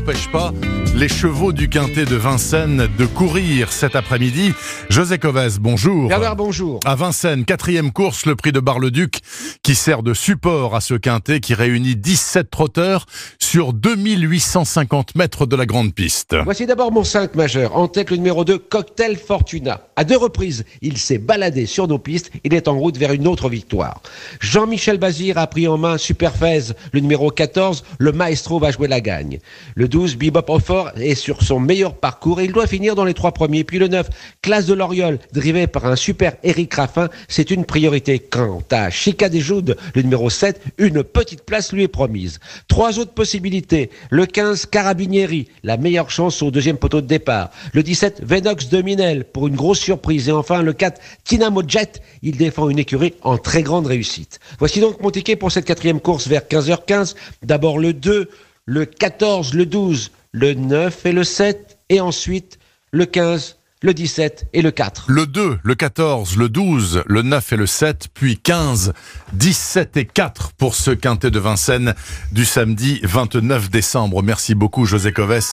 n'empêche pas les chevaux du Quintet de Vincennes de courir cet après-midi. José Covès, bonjour. Bernard, bonjour. À Vincennes, 4e course, le prix de Bar-le-Duc, qui sert de support à ce Quintet qui réunit 17 trotteurs sur 2850 mètres de la grande piste. Voici d'abord mon 5 majeur. En tête, le numéro 2, Cocktail Fortuna. À 2 reprises, il s'est baladé sur nos pistes. Il est en route vers une autre victoire. Jean-Michel Bazir a pris en main Superfez. Le numéro 14, le Maestro va jouer la gagne. Le 12, Bebop Offer est sur son meilleur parcours et il doit finir dans les 3 premiers. Puis le 9, Classe de l'Oriole, drivé par un super Eric Raffin, c'est une priorité. Quant à Chica des Joudes, le numéro 7, une petite place lui est promise. 3 autres possibilités. Le 15, Carabinieri, la meilleure chance au 2e poteau de départ. Le 17, Venox de Minel, pour une grosse surprise. Et enfin, le 4, Tinamo Jet, il défend une écurie en très grande réussite. Voici donc mon ticket pour cette 4e course vers 15h15. D'abord le 2, le 14, le 12, le 9 et le 7, et ensuite le 15, le 17 et le 4. Le 2, le 14, le 12, le 9 et le 7, puis 15, 17 et 4 pour ce Quintet de Vincennes du samedi 29 décembre. Merci beaucoup José Covès.